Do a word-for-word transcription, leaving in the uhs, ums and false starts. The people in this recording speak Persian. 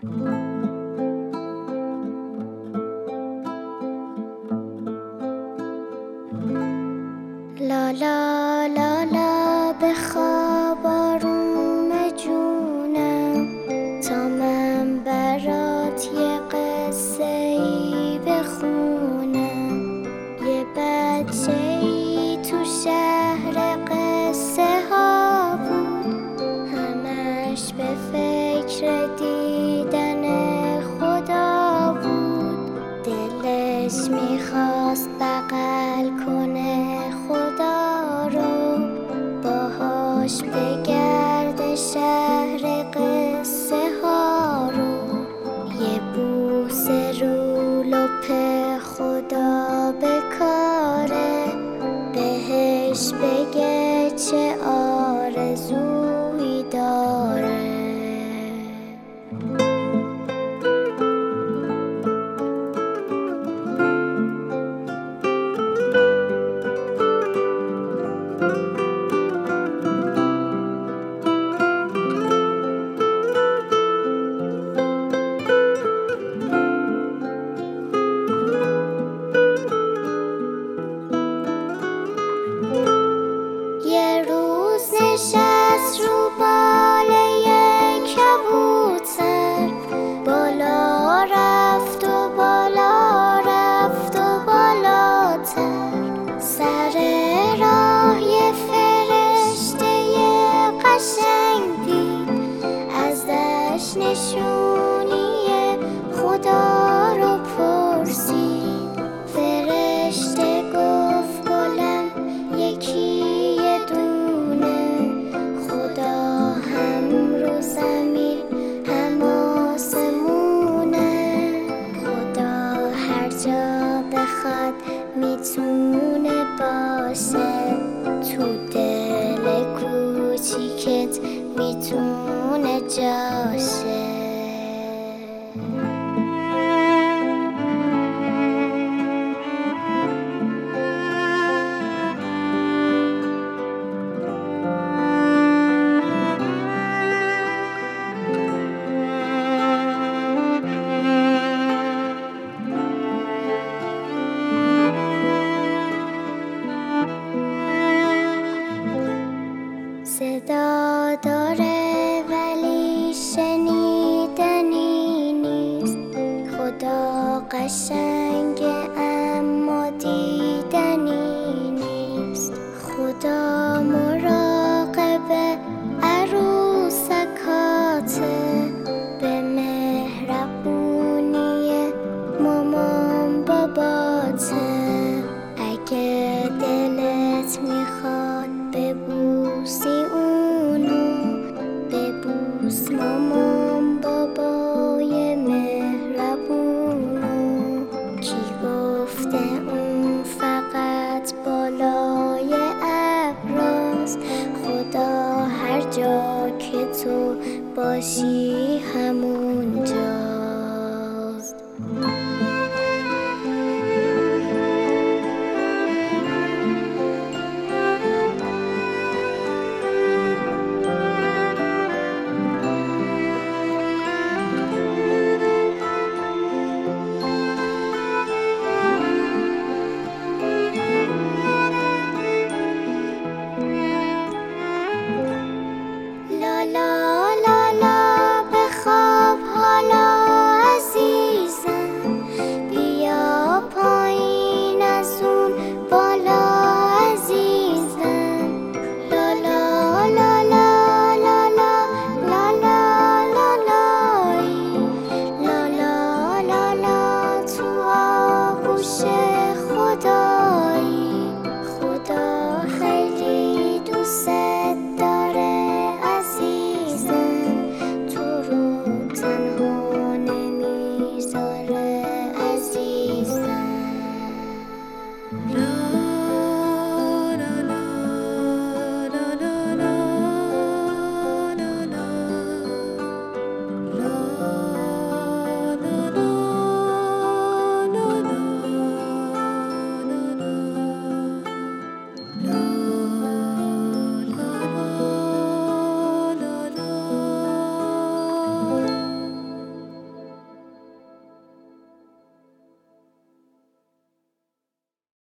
لا لا لا لا بخواب آروم جونم تا من برات یه قصه ای بخونم. یه بچه ای تو شهر قصه ها بود، همش به فکر دیدن خدا بود. دلش میخواست بغل کنه خدا رو، باهاش بگرد شهر قصه ها رو. یه بوسه رو لپ خدا بکاره، بهش بگه چه آرزویی داره. نشست رو باله یک کبوتر، بالا رفت و بالا رفت و بالاتر. سر راه یه فرشته قشنگ دید، ازش نشونی خدا رو پرسید. فرشته گفت گلم یکی میتونه باشه، تو دل کوچیکت میتونه جاشه. صدا داره ولی شنیدنی نیست، خدا قشنگه اما دیدنی نیست. خدا مراقب عروسکاته، به مهربونی مامان باباته. اگه دلت میخواد ببوسی اونو، ببوس مامان بابای مهربونو. کی گفته اون فقط بالای ابراست؟ خدا هر جا که تو باشی همونجا.